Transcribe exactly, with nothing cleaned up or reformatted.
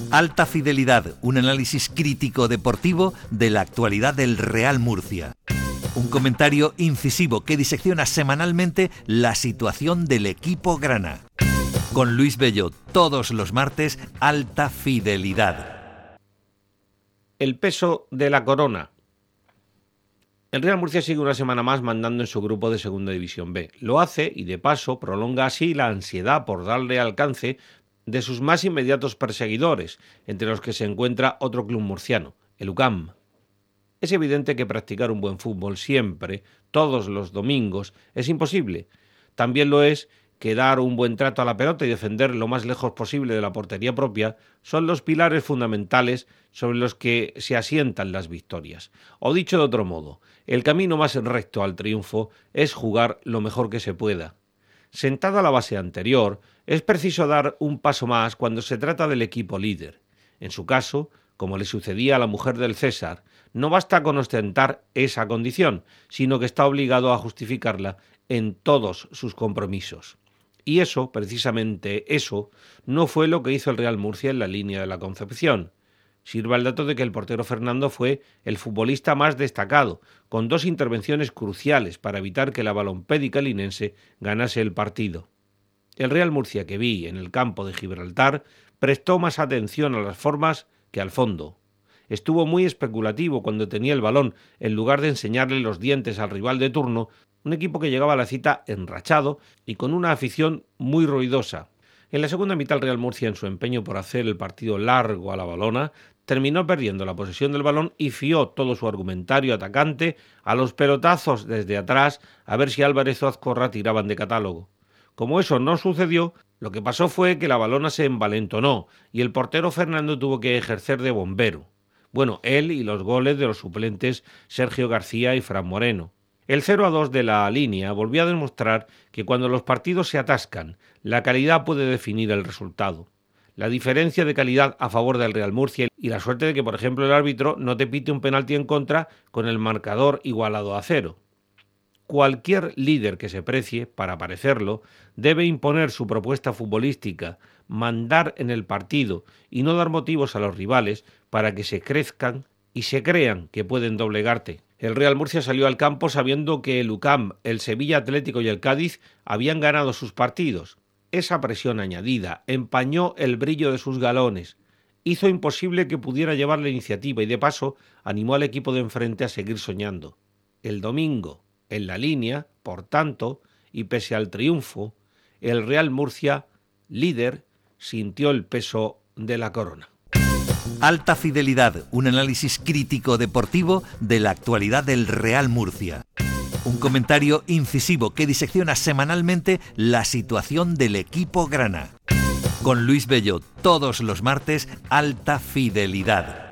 Alta Fidelidad, un análisis crítico deportivo de la actualidad del Real Murcia. Un comentario incisivo que disecciona semanalmente la situación del equipo grana. Con Luis Bello, todos los martes, Alta Fidelidad. El peso de la corona. El Real Murcia sigue una semana más mandando en su grupo de Segunda División B. Lo hace y de paso prolonga así la ansiedad por darle alcance de sus más inmediatos perseguidores, entre los que se encuentra otro club murciano, el U C A M. Es evidente que practicar un buen fútbol siempre, todos los domingos, es imposible. También lo es que dar un buen trato a la pelota y defender lo más lejos posible de la portería propia son los pilares fundamentales sobre los que se asientan las victorias. O dicho de otro modo, el camino más recto al triunfo es jugar lo mejor que se pueda. Sentada la base anterior, es preciso dar un paso más cuando se trata del equipo líder. En su caso, como le sucedía a la mujer del César, no basta con ostentar esa condición, sino que está obligado a justificarla en todos sus compromisos. Y eso, precisamente eso, no fue lo que hizo el Real Murcia en la línea de la Concepción. Sirva el dato de que el portero Fernando fue el futbolista más destacado, con dos intervenciones cruciales para evitar que la balompédica linense ganase el partido. El Real Murcia que vi en el campo de Gibraltar prestó más atención a las formas que al fondo. Estuvo muy especulativo cuando tenía el balón, en lugar de enseñarle los dientes al rival de turno, un equipo que llegaba a la cita enrachado y con una afición muy ruidosa. En la segunda mitad el Real Murcia, en su empeño por hacer el partido largo a la balona, terminó perdiendo la posesión del balón y fió todo su argumentario atacante a los pelotazos desde atrás a ver si Álvarez o Azcorra tiraban de catálogo. Como eso no sucedió, lo que pasó fue que la balona se envalentonó y el portero Fernando tuvo que ejercer de bombero. Bueno, él y los goles de los suplentes Sergio García y Fran Moreno. El cero a dos de la línea volvió a demostrar que cuando los partidos se atascan, la calidad puede definir el resultado. La diferencia de calidad a favor del Real Murcia y la suerte de que, por ejemplo, el árbitro no te pite un penalti en contra con el marcador igualado a cero. Cualquier líder que se precie, para parecerlo, debe imponer su propuesta futbolística, mandar en el partido y no dar motivos a los rivales para que se crezcan y se crean que pueden doblegarte. El Real Murcia salió al campo sabiendo que el U C A M, el Sevilla Atlético y el Cádiz habían ganado sus partidos. Esa presión añadida empañó el brillo de sus galones, hizo imposible que pudiera llevar la iniciativa y de paso animó al equipo de enfrente a seguir soñando. El domingo, en la línea, por tanto, y pese al triunfo, el Real Murcia, líder, sintió el peso de la corona. Alta Fidelidad, un análisis crítico deportivo de la actualidad del Real Murcia. Un comentario incisivo que disecciona semanalmente la situación del equipo grana. Con Luis Bello, todos los martes, Alta Fidelidad.